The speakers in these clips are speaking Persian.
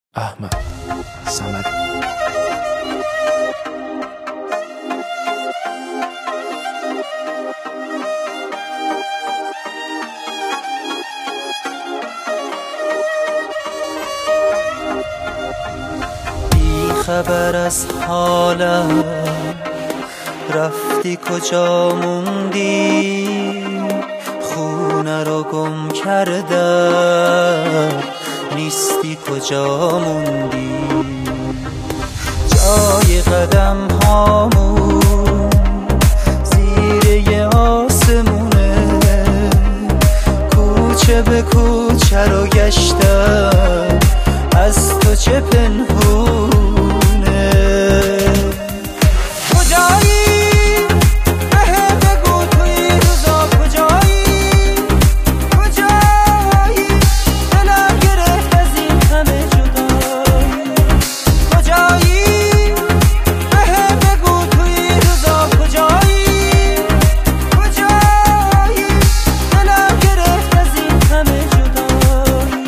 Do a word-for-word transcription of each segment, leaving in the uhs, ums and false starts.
احمد صمدی. بی خبر از حالم رفتی کجا موندی، خونه رو گم کردم نیستی کجا موندی. جای قدم هامون زیر یه آسمونه، کوچه به کوچه رو گشتم از تو چه پنهونه. کجایی؟ بهم بگو تو این روزا کجایی؟ کجایی؟ دلم گرفت از این همه جدایی. کجایی؟ بهم بگو تو این روزا کجایی؟ کجایی؟ دلم گرفت از این همه جدایی.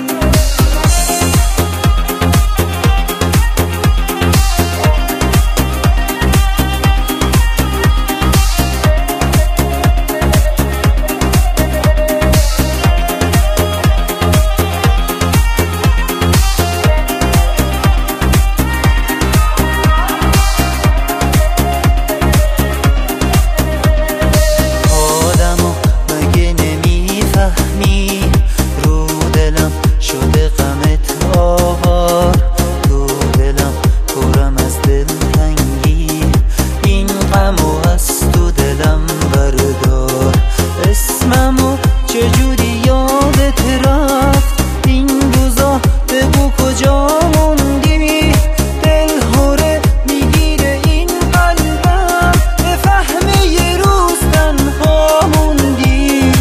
چجوری یادت رفت این روزا؟ بگو کجا موندی؟ دل هوره میگیره این قلبم، بفهمه یه روز تنها موندی.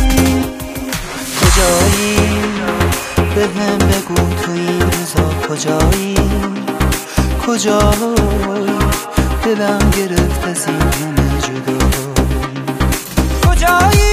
کجایی؟ بهم بگو تو این روزا کجایی؟ کجایی؟ دلم گرفت از این همه جدایی. کجایی؟